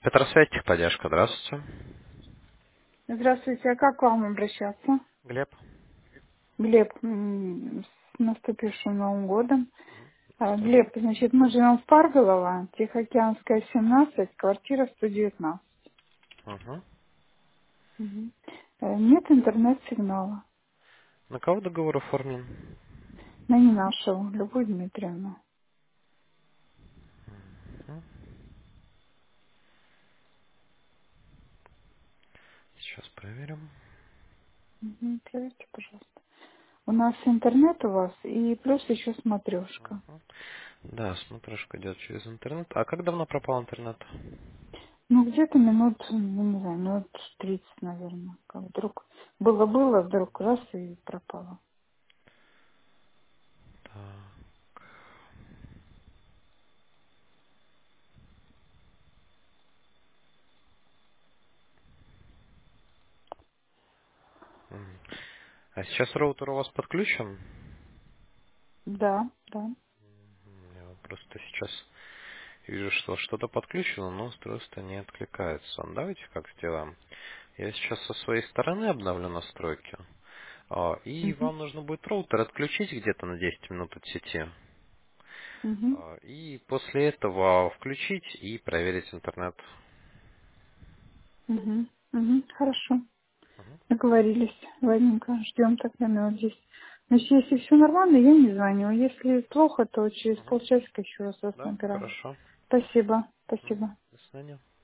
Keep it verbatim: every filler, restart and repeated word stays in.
Петросвет, техподдержка, здравствуйте. Здравствуйте, а как к вам обращаться? Глеб. Глеб, м, с наступившим Новым годом. А, С Глеб, значит, мы живем в Парголово, Тихоокеанская, семнадцать, квартира сто девятнадцать. Угу. Мгм. Э, Нет интернет-сигнала. На кого договор оформлен? На не нашего, Любовь Дмитриевну. Мгм. Сейчас проверим. Мгм, проверьте, пожалуйста. У нас интернет у вас и плюс еще смотрешка. Мгм. Да, смотришь, идет через интернет. А как давно пропал интернет? Ну, где-то минут, ну, не знаю, минут тридцать, наверное. Как вдруг было-было, вдруг раз и пропало. Так. Мгм. А сейчас роутер у вас подключен? Да, да. М, Я вот просто сейчас вижу, что что-то подключено, но устройство не откликается. Давайте как сделаем. Я сейчас со своей стороны обновлю настройки. А, И Мгм. вам нужно будет роутер отключить где-то на десять минут от сети. Мгм. А, И после этого включить и проверить интернет. Мгм. Мгм. Хорошо. Мгм. Договорились. Ладненько. Ждем тогда минут десять. Значит, если все нормально, я не звоню. Если плохо, то через Мгм. полчасика еще раз вас Да, набираю. хорошо. Спасибо. Мгм. Спасибо. До свидания.